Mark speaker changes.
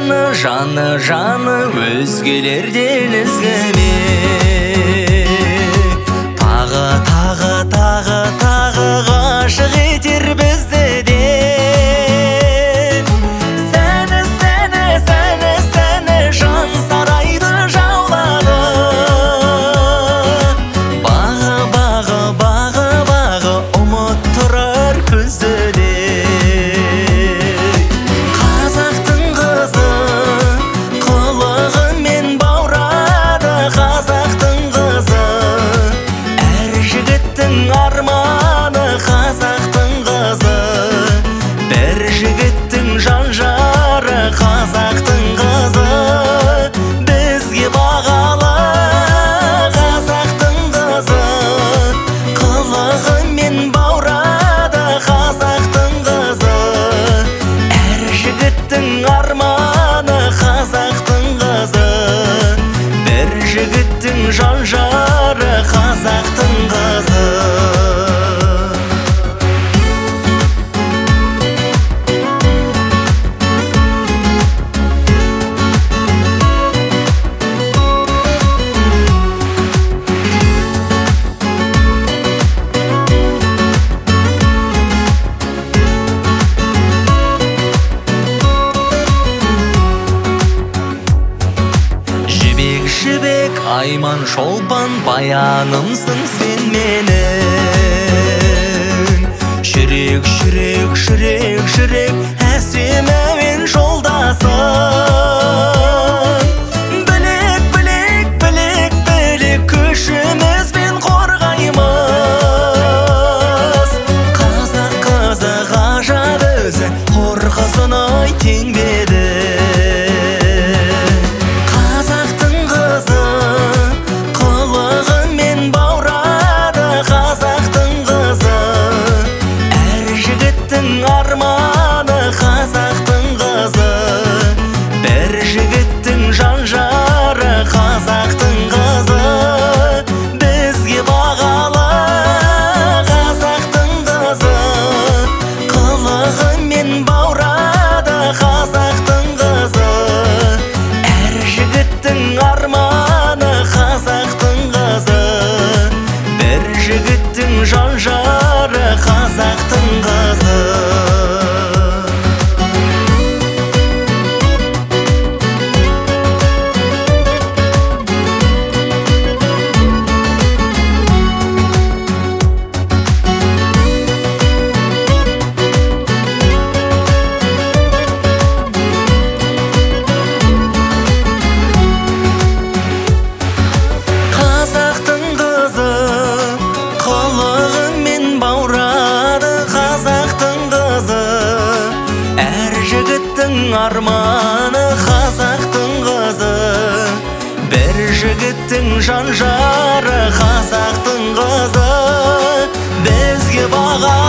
Speaker 1: жаны өзгелерден ізгіме. Тағы ғашық етер бізді де. Сәні жан сарайды жаулады. Бағы ұмыт тұрар көзде. Қазақтың қызы қылығымен баурады. Қазақтың қызы әр жігіттің арманы. Қазақтың қызы бір жігіттің жан жары. Қазақтың қызы бізге бағалы. Қазақтың қызы қылығымен баурады. Қазақтың қызы әр жігіттің арманы. Қазақтың қызы бір жігіттің жан жары. Қазақтың қызы. Жібек айман шолпан баянымсың сен менің. Жүрек әсем әуен жолдасың. Білек күшімізбен қорғаймыз. Қазақ қызы ғажап өзі қорқысын ай тең беді. Арманы қазақтың қызы бір жігіттің жан жары. Қазақтың қызы бізге бағалы. Қазақтың қызы қылығымен баурады. Қазақтың қызы әр жігіттің арманы. Қазақтың қызы бір жігіттің жан жары. Қазақтың қызы. Қазақтың қызы қылығымен баурады. Қазақтың қызы әр жігіттің арманы. Қазақтың қызы бір жігіттің жан жары. Қазақтың қызы бізге бағалы.